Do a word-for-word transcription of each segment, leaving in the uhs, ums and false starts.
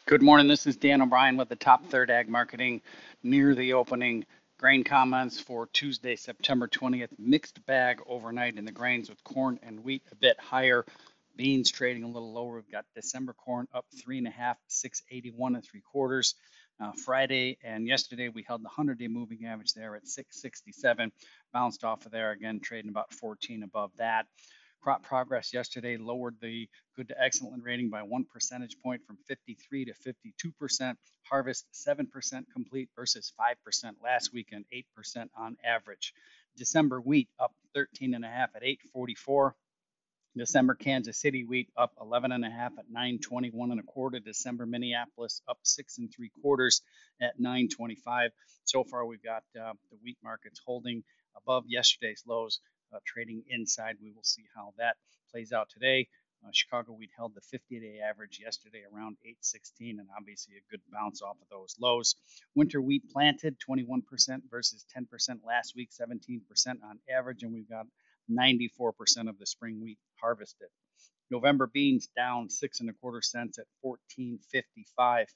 Good morning. This is Dan O'Brien with the Top Third Ag Marketing near the opening grain comments for Tuesday, September twentieth. Mixed bag overnight in the grains with corn and wheat a bit higher. Beans trading a little lower. We've got December corn up three and a half, six eighty-one and three quarters. Uh, Friday and yesterday we held the hundred-day moving average there at six sixty-seven. Bounced off of there again, trading about fourteen above that. Crop Progress yesterday lowered the good to excellent rating by one percentage point from fifty-three to fifty-two percent. Harvest seven percent complete versus five percent last week and eight percent on average. December wheat up thirteen and a half at eight forty-four. December Kansas City wheat up eleven and a half at nine twenty-one and a quarter. December Minneapolis up six and three quarters at nine twenty-five. So far, we've got uh, the wheat markets holding above yesterday's lows, uh, trading inside. We will see how that plays out today. Uh, Chicago wheat held the fifty-day average yesterday around eight sixteen, and obviously a good bounce off of those lows. Winter wheat planted twenty-one percent versus ten percent last week, seventeen percent on average, and we've got ninety-four percent of the spring wheat harvested. November beans down six and a quarter cents at fourteen fifty-five.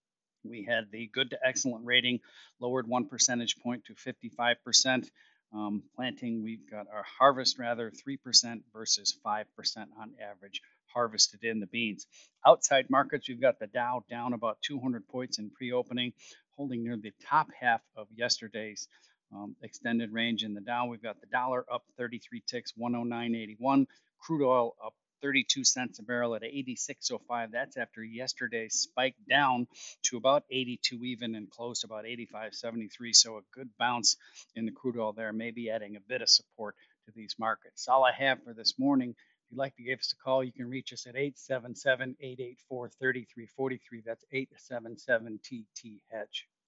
We had the good to excellent rating lowered one percentage point to fifty-five percent. Um, planting, we've got our harvest rather three percent versus five percent on average harvested in the beans. Outside markets, we've got the Dow down about two hundred points in pre-opening, holding near the top half of yesterday's um, extended range. In the Dow, we've got the dollar up thirty-three ticks, one oh nine eighty-one. Crude oil up thirty-two cents a barrel at eighty-six oh five. That's after yesterday's spike down to about eighty-two even and closed about eighty-five seventy-three. So a good bounce in the crude oil there, maybe adding a bit of support to these markets. All I have for this morning. If you'd like to give us a call, you can reach us at eight seven seven, eight eight four, three three four three. That's eight seven seven T T Hedge.